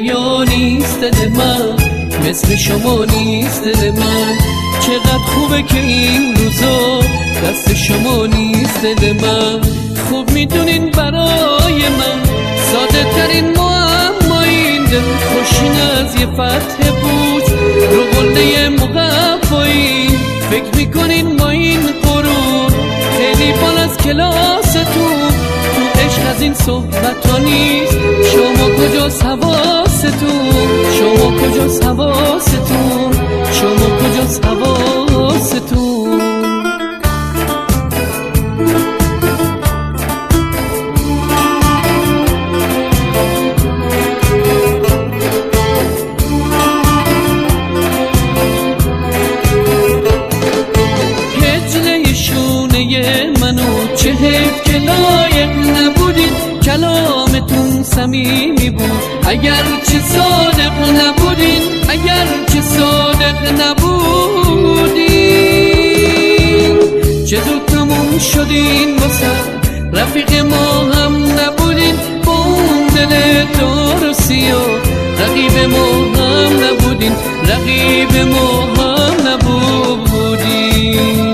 ریا نیست دل من، مثل شما نیست دل من. چقدر خوبه که این روزا دست شما نیست دل من. خوب میدونین برای من ساده ترین معما این دل خوشین از یه فتح بود رو قله مقفایی. فکر میکنین ما این غرور خیلی بالا از کلاستون، تو عشق از این صحبت ها نیست. شما کجاست حواستون؟ شما کجاست حواستون؟ شما کجاست حواستون؟ هجله شونه منو چه حیف که لایق نبودید. کلامتون صمیمی بود اگر چه صادق نبودین، اگر چه صادق نبودین. چه زود تموم شدین واسه رفیق ما هم نبودین. با اون دل دار و سیاه رقیب ما هم نبودین، رقیب ما هم نبودین.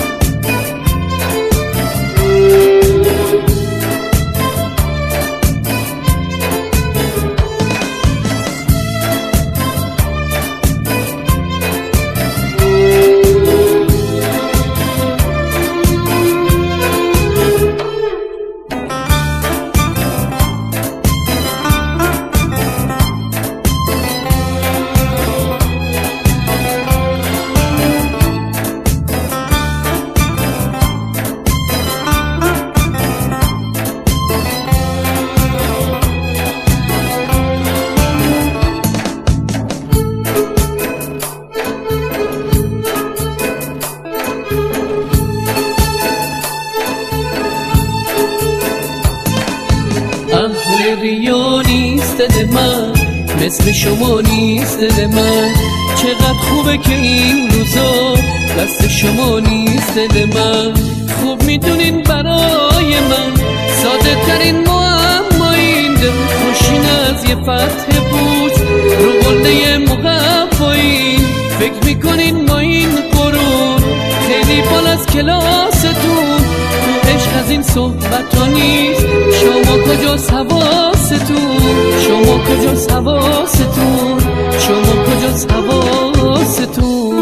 اهل ریا نیست دل من، مثل شما نیست دل من. چقدر خوبه که این روزا دست شما نیست دل من. خوب میدونین برای من ساده ترین معما این دل خوشین از یه فتح بود رو قله مقفایی. فکر میکنین ما این غرور خیلی بالا از کلاستون، تو عشق از این صحبت ها نیست. شما کجاست حواستون؟ شما کجاست حواستون؟ شما کجاست حواستون؟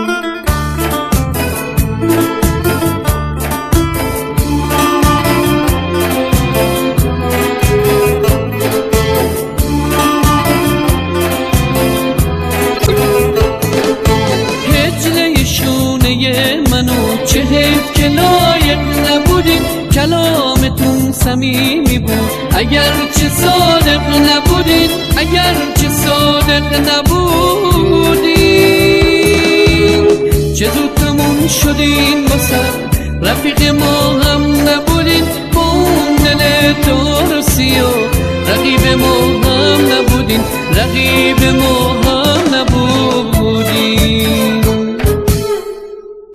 هجله شونه منو چه حیف که لایق نبودین. کلامتون صمیمی بود اگر چه صادق نبودین، اگر چه صادق نبودین. چه زود تموم شدین واسه رفیق ما هم نبودین. با اون دل دار و سیاه رقیب ما هم نبودین، رقیب ما